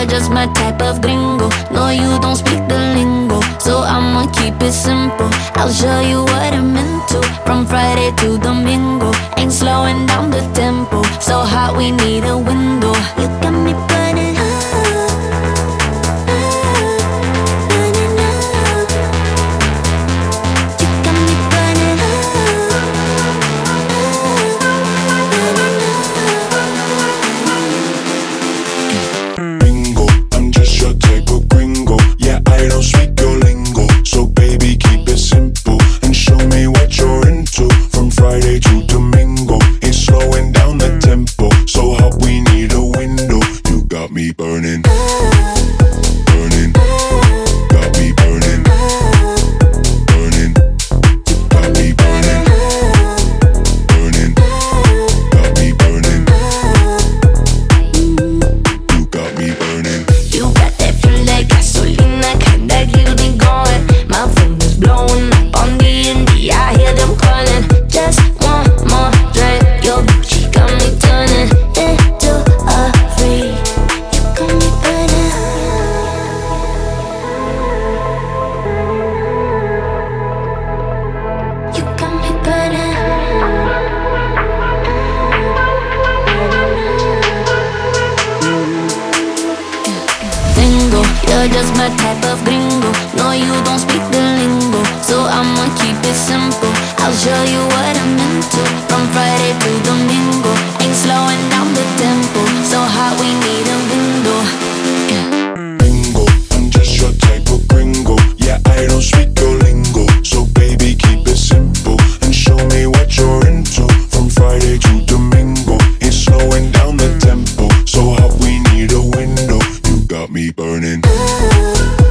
you're just my type of gringo. No, you don't speak the lingo, so I'ma keep it simple. I'll show you what I'm into. From Friday to Domingo, ain't slowing down the tempo. So hot we need a window. You got me burning up, burning up. You got me burning up, burning up. Bingo, I'm just your type of gringo. Yeah, I don't speak your lingo, so baby keep it simple and show me what you're into. From Friday to Domingo, ain't slowing down the tempo. So hot we need a window. You got me burning, burning, got me burning, burning, got me burning, burning, got me burning, you got me burning. You got that fuel like gasolina, kind that keeps me going. My phone is blowing up on D&D, I hear them calling. Just one more drink, your Gucci got me turning into a freak. You got me burning. You got me burning. Bingo, you're just my type of gringo. No, you don't speak the lingo, so I'ma keep it simple. I'll show you what I'm into. From Friday to Domingo, ain't slowing down the tempo. So hot we need a window. Bingo, I'm just your type of gringo. Yeah, I don't speak your lingo, so baby keep it simple and show me what you're into. From Friday to Domingo, ain't slowing down the tempo. So hot we need a window. You got me burning.